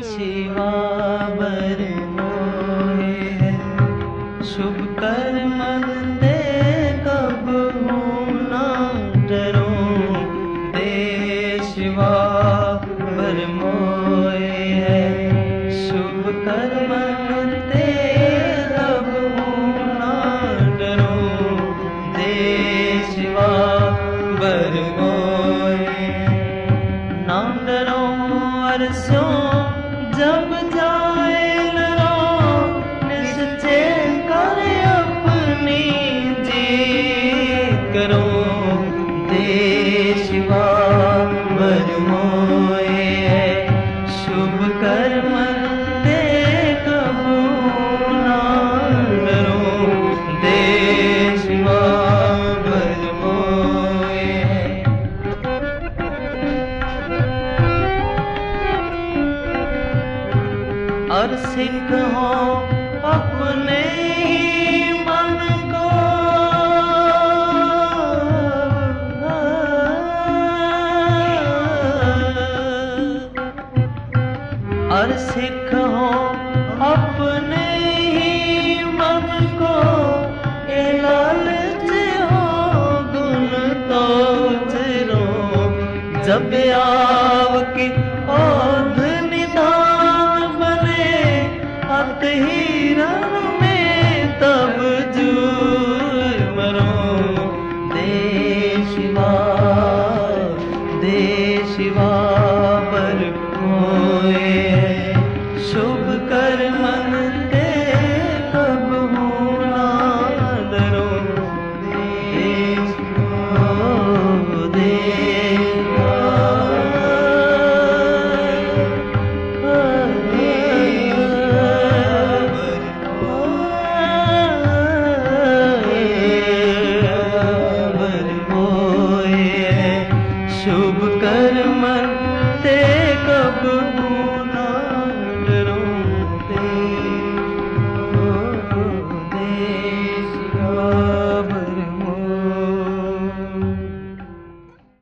शिवा बर मोहे है, शुभ कर्म दे कब हूँ ना डरूं। दे शिवा बर मोहे है, शुभ कर्म दे कब हूँ ना डरूं। दे शिवा बर मोहे ना डरो अरसों जब जाए लरो, निश्चय कर अपनी जी करो। दे शिवा बर मोहे है, शुभ कर्म दे कब ना डरूं। दे शिवा बर मोहे है। और सिख हो अपने ही मन को, और सिख हो अपने ही मन को, ए लालच हो गुण तो चिरो। जब आव की ओध निधान बने, अत ही रण में तब जूझ मरो। दे शिवा बर मोहे है, शुभ